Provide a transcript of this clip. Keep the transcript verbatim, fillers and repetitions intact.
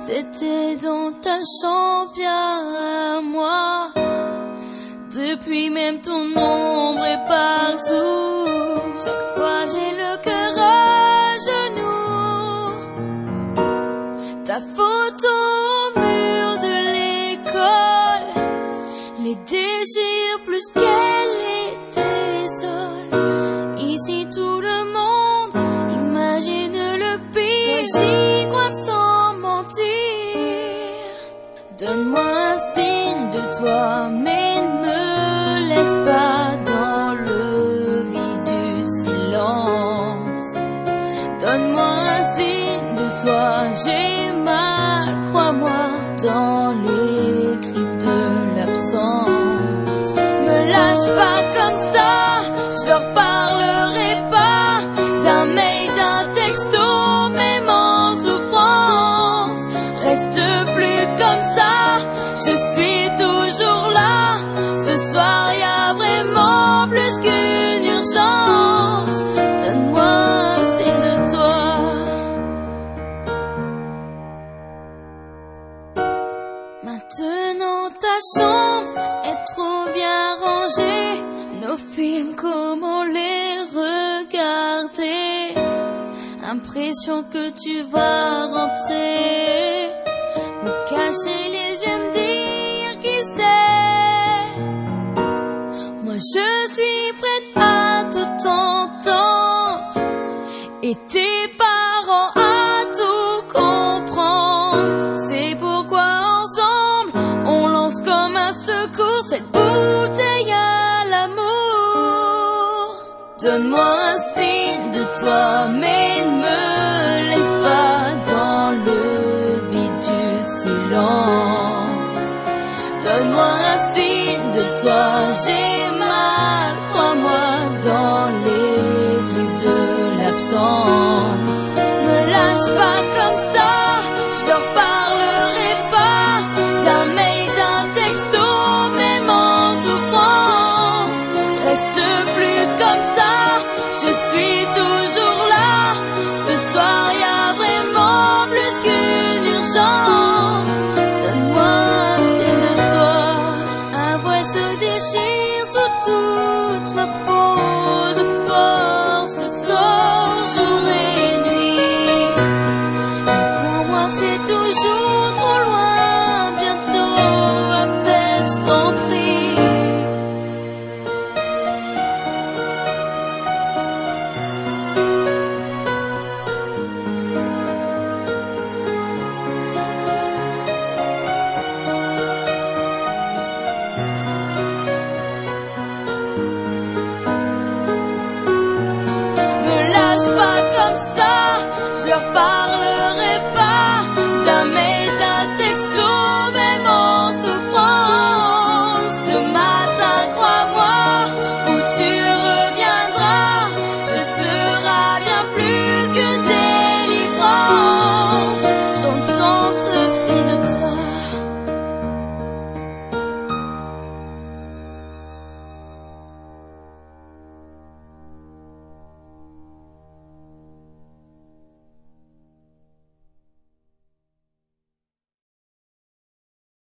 C'était dans ta chambre à moi. Depuis même ton ombre est partout. Chaque fois j'ai le cœur à genoux. Ta photo au mur de l'école les déchire plus qu'elle les désole. Ici tout le monde imagine le pire. J'y crois sans mentir. Donne-moi un signe de toi, mais ne me laisse pas dans le vide du silence. Donne-moi un signe de toi, j'ai mal, crois-moi, dans les griffes de l'absence. Me lâche pas comme ça, je leur parlerai pas d'un mail, d'un texto, même en souffrance. Reste plus comme ça, je suis toujours là. Ce soir y a vraiment plus qu'une urgence. Donne-moi un signe de toi. Maintenant ta chambre est trop bien rangée. Nos films, comment les regarder? Impression que tu vas rentrer, me cacher les yeux, me dire qui c'est. Moi je suis prête à tout entendre, et tes parents à tout comprendre. C'est pourquoi ensemble on lance comme un secours cette bouteille à l'amour. Donne-moi un signe de toi, mais ne me laisse pas dans le vide du silence. Donne-moi un signe de toi, j'ai mal, crois-moi, dans les griffes de l'absence. Me lâche pas comme ça, je leur parlerai pas d'un mail, d'un texto, même en souffrance. Reste plus comme ça, je suis toujours là. Ce soir y a vraiment plus qu'une urgence. Donne-moi un signe de toi. Un voile se déchire sous toute ma peau. Je force le sort jour et nuit, mais pour moi c'est toujours trop loin. Bientôt appelle, je t'en prie. Me lâche pas comme ça, je leur parlerai pas